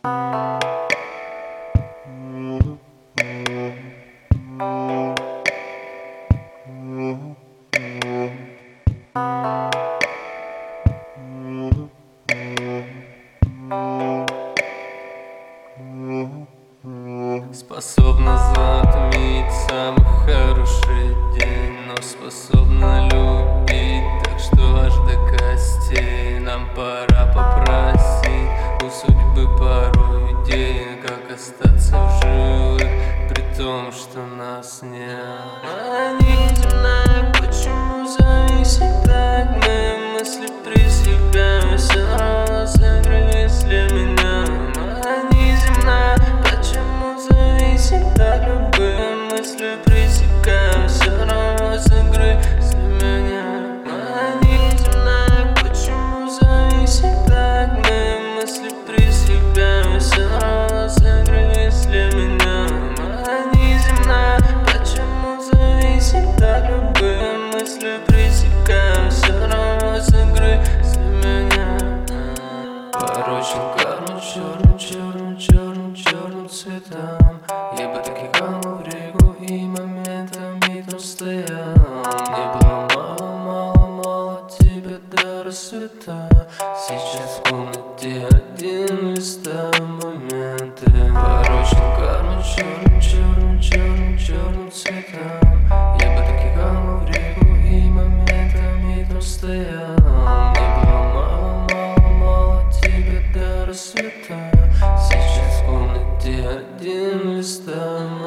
Способна затмить самый хороший день, но способна любить так, что аж до костей. Нам пора попросить у судьбы пару идей, как остаться в живых, при том, что нас нет. Неземная, почему зависит так? Мои мысли при себе все равно загрызли меня. Неземная, почему зависит так? Любые мысли пресекаем, все равно загрызли меня. Неземная, почему зависит так? Мои мысли пресекаем, все равно загрызли меня. Неземная, почему зависит так? Любые мысли пресекаем, все равно загрызли меня. Порочен карму черным цветам. Я бы так ехал в реку и моментами там стоял. Мне было мало тебя до рассвета. Сейчас в комнате один листаю моменты. Порочен карму черным цветам. Я бы так ехал в реку и моментами там стоял. Мне было мало тебя до рассвета. Сейчас в комнате один листаю.